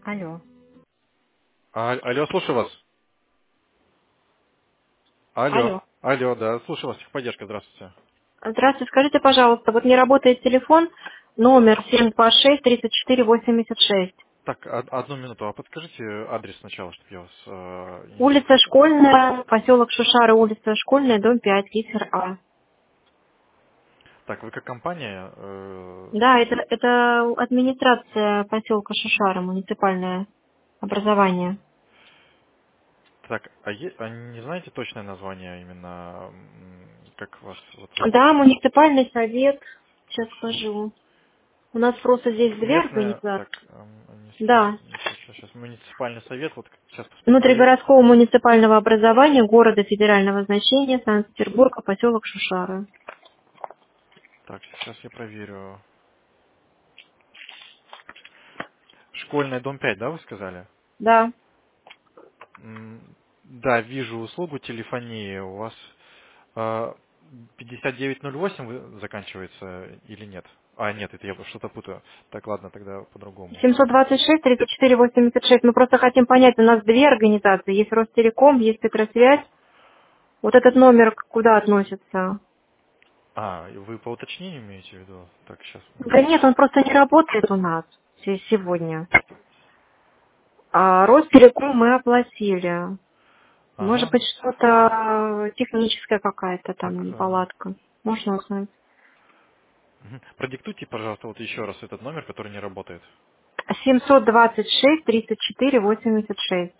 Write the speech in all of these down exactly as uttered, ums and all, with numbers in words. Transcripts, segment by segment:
Алло. А, алло, слушаю вас. Алло, Алло. алло, да, слушаю вас, техподдержка, здравствуйте. Здравствуйте, скажите, пожалуйста, вот не работает телефон, номер семь два шесть тридцать четыре восемьдесят шесть. Так, од- одну минуту, а подскажите адрес сначала, чтобы я вас э, не Улица путал. Школьная, поселок Шушары, улица Школьная, дом пять, литер А. Так, вы как компания, э, Да, это, это администрация поселка Шушары, муниципальное образование. так, а, е- а не знаете точное название именно, м, как вас вот зовут? Да, муниципальный совет, сейчас скажу. У нас просто здесь две Местная, так, организации. эм, не, с- не Да, с- не сейчас, сейчас муниципальный совет, вот сейчас посмотрю. внутригородского муниципального образования города федерального значения Санкт-Петербурга, поселок Шушары. Так, сейчас я проверю. Школьный дом пять, да, вы сказали? Да. М, Да, вижу услугу телефонии. У вас а, пятьдесят девять ноль восемь вы- заканчивается или нет? А, нет, это я что-то путаю. Так, ладно, тогда по-другому. семьсот двадцать шесть тридцать четыре восемьдесят шесть. Мы просто хотим понять, у нас две организации. Есть Ростелеком, есть Петросвязь. Вот этот номер куда относится? А, и вы по уточнению имеете в виду? Так, сейчас. Да нет, он просто не работает у нас се- сегодня. А Ростелеком мы оплатили. Может Ага. быть, что-то техническая какая-то Так, там э, неполадка. Можно узнать. мгм. Продиктуйте, пожалуйста, вот еще раз этот номер, который не работает. семьсот двадцать шесть тридцать четыре восемьдесят шесть.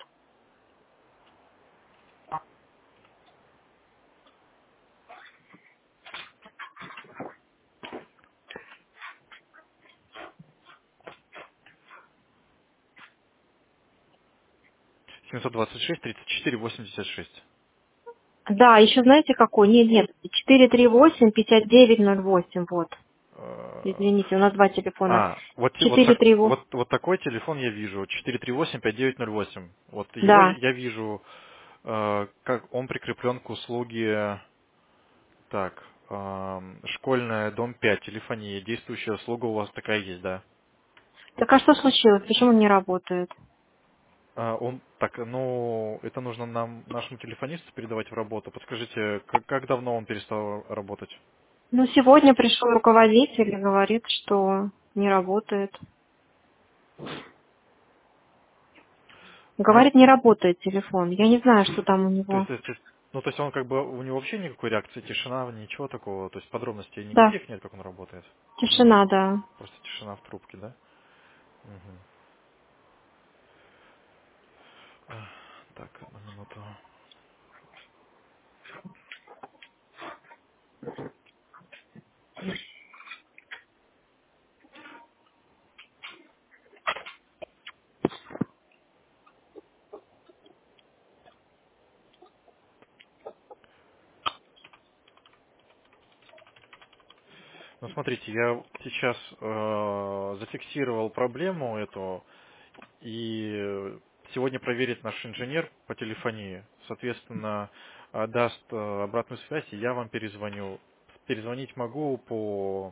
семьсот двадцать шесть тридцать четыре восемьдесят шесть. Да, еще знаете какой? Нет, нет, четыре три восемь пятьдесят девять ноль восемь, вот. Э, Извините, у нас два телефона. А, вот, те- вот, Четыре так- три восемь. вот, вот такой телефон я вижу, четыре три восемь пять девять ноль восемь. Вот его Да. я вижу, э, как он прикреплен к услуге, так, эм, школьная, дом пять, телефония, действующая услуга у вас такая есть, да? Так а что случилось? Почему он не работает? А, он, так, ну, это нужно нам, нашему телефонисту передавать в работу. Подскажите, как, как давно он перестал работать? Ну, сегодня пришел руководитель и говорит, что не работает. Ну, Говорит, не работает телефон. Я не знаю, что там у то него. есть, это- ну, то есть он как бы, у него вообще никакой реакции, тишина, ничего такого, то есть подробностей Да, никаких нет, как он работает? Мгм. тишина, да. Просто тишина в трубке, да? Мгм. А, Так, одну минуту. Ну, смотрите, я сейчас э, зафиксировал проблему эту, и сегодня проверит наш инженер по телефонии. Соответственно, э, даст э, обратную связь, и я вам перезвоню. Перезвонить могу по,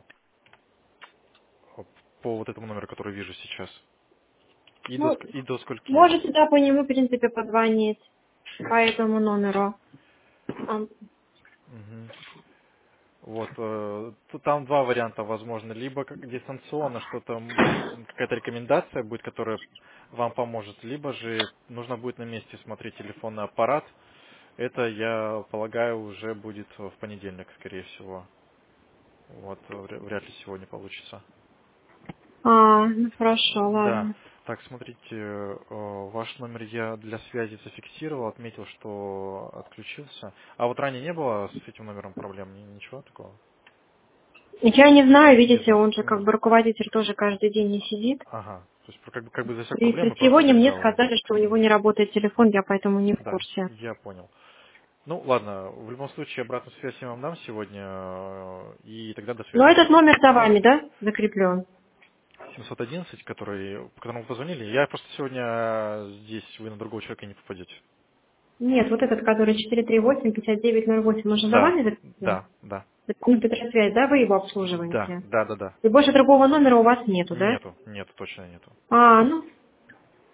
по вот этому номеру, который вижу сейчас. И до, Ну, ск- и до скольки? можете, да, по нему, в принципе, позвонить по этому номеру. А, Мгм. Вот, э, тут там два варианта возможно. Либо как дистанционно что-то, м, какая-то рекомендация будет, которая вам поможет, либо же нужно будет на месте смотреть телефонный аппарат. Это, я полагаю, уже будет в понедельник, скорее всего. Вот, э, вря- вряд ли сегодня получится. а, ну хорошо, Да. ладно. Так, смотрите, э, ваш номер я для связи зафиксировал, отметил, что отключился. А вот ранее не было с этим номером проблем? Ни- Ничего такого? Я не знаю, Не видите, знаю. он же как Ну, бы руководитель тоже каждый день не сидит. ага. То есть как бы, как бы засек И проблему, просто сегодня мне передал вам. сказали, что у него Мгм. не работает телефон, я поэтому не в Да, курсе. я понял. Ну, ладно, в любом случае обратную связь я вам дам сегодня, э, и тогда до Но связи. этот номер за вами, да, закреплен? семьсот одиннадцать, который, по которому вы позвонили. Я просто сегодня э, здесь, вы на другого человека не попадете. Нет, вот этот, который четыре три восемь пятьдесят девять ноль восемь, он же за Да, вами закреплен? да, да. Это ну, Петросвязь, да, вы его Да, обслуживаете? да, да, да. И больше другого номера у вас нету, да? Нету, нету, точно нету. А, ну,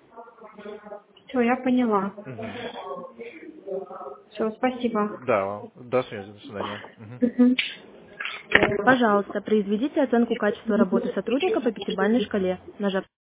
Все, я поняла. Мгм. Все, спасибо. Да, до связи, до свидания. Мгм. Мгм. Пожалуйста, произведите оценку качества работы сотрудника по пятибалльной шкале, нажав